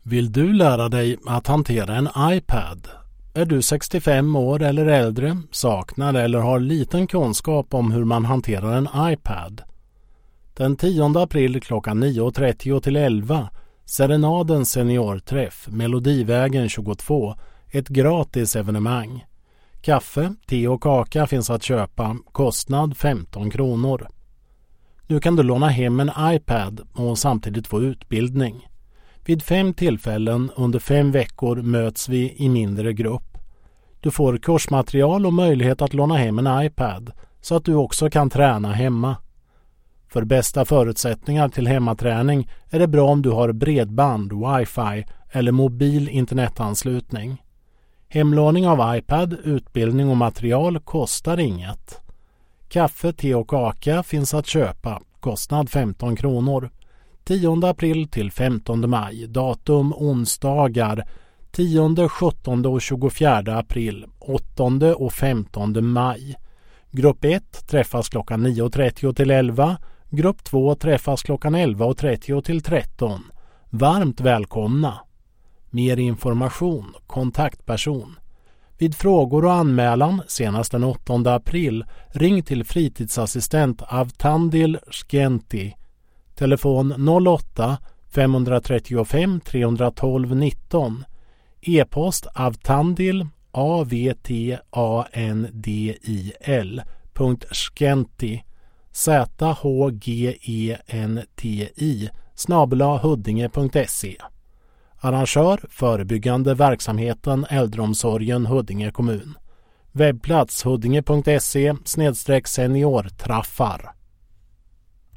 Vill du lära dig att hantera en iPad? Är du 65 år eller äldre, saknar eller har liten kunskap om hur man hanterar en iPad? Den 10 april klockan 9.30 till 11, Serenaden seniorträff, Melodivägen 22, ett gratis evenemang. Kaffe, te och kaka finns att köpa, kostnad 15 kronor. Nu kan du låna hem en iPad och samtidigt få utbildning. Vid 5 tillfällen under 5 veckor möts vi i mindre grupp. Du får kursmaterial och möjlighet att låna hem en iPad så att du också kan träna hemma. För bästa förutsättningar till hemmaträning är det bra om du har bredband, wifi eller mobil internetanslutning. Hemlåning av iPad, utbildning och material kostar inget. Kaffe, te och kaka finns att köpa, kostnad 15 kronor. 10 april till 15 maj, datum onsdagar 10, 17 och 24 april, 8 och 15 maj. Grupp 1 träffas klockan 9.30 till 11, grupp 2 träffas klockan 11.30 till 13. Varmt välkomna! Mer information, kontaktperson. Vid frågor och anmälan senast den 8 april, ring till fritidsassistent Avtandil Skenti. Telefon 08 535 312 19. E-post avtandil avtandil.skenti zhgenti@huddinge.se. Arrangör förebyggande verksamheten Äldreomsorgen Huddinge kommun. Webbplats huddinge.se/seniortraffar.